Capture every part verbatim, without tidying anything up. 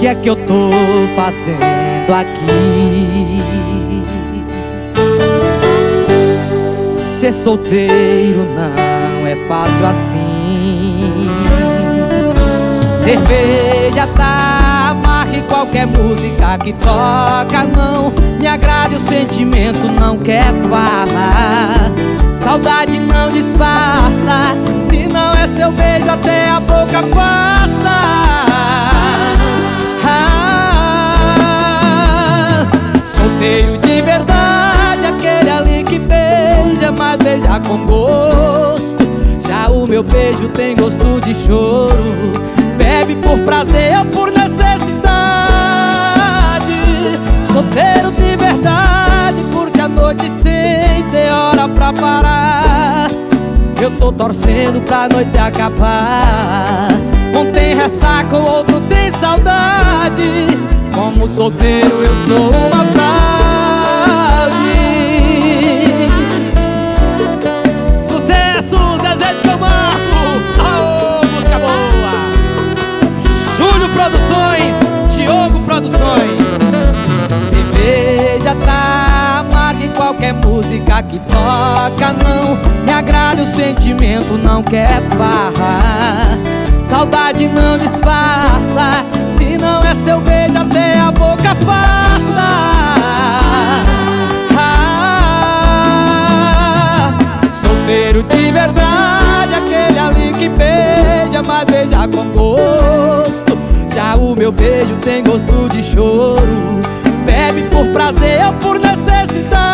que é que eu tô fazendo aqui? Ser solteiro não é fácil assim. Cerveja tá amarga e qualquer música que toca não me agrada e o sentimento não quer falar. Saudade não disfarça, se não é seu beijo até a boca passa. Ah, solteiro de verdade, aquele ali que beija, mas beija com gosto. Já o meu beijo tem gosto de choro, bebe por prazer ou por necessidade. Solteiro de verdade, curte a noite sem ter hora pra parar. Eu tô torcendo pra noite acabar. Um tem ressaca, o outro tem saudade. Como solteiro eu sou uma fraude. Sucesso, Zezé de Camargo. Aô, música boa. Júlio Produções, Diogo Produções. Cerveja tá amarga e qualquer música que toca não me agrada, o sentimento não quer farra. Saudade não disfarça, se não é seu beijo até a boca afasta. Ah, solteiro de verdade, aquele ali que beija, mas beija com gosto. Já o meu beijo tem gosto de choro, bebe por prazer ou por necessidade.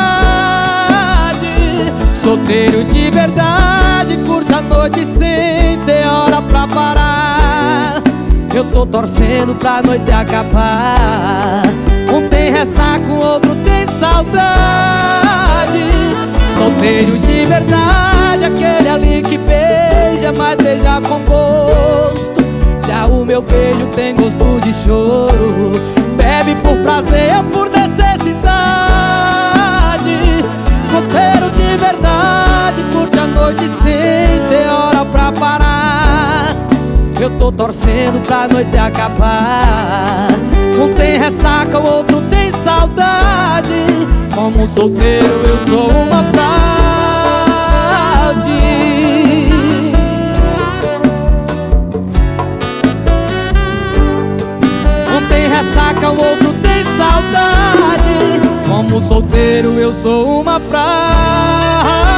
Solteiro de verdade, curta a noite sem ter hora pra parar. Eu tô torcendo pra noite acabar. Um tem ressaca, o outro tem saudade. Solteiro de verdade, aquele ali que beija, mas beija com gosto. Já o meu beijo tem gosto de choro, bebe por prazer ou por necessidade. Solteiro de verdade, curte a noite sem ter hora pra parar. Eu tô torcendo pra noite acabar. Um tem ressaca, o outro tem saudade. Como solteiro eu sou uma fraude. Um tem ressaca, o outro tem saudade. Como solteiro eu sou uma fraude.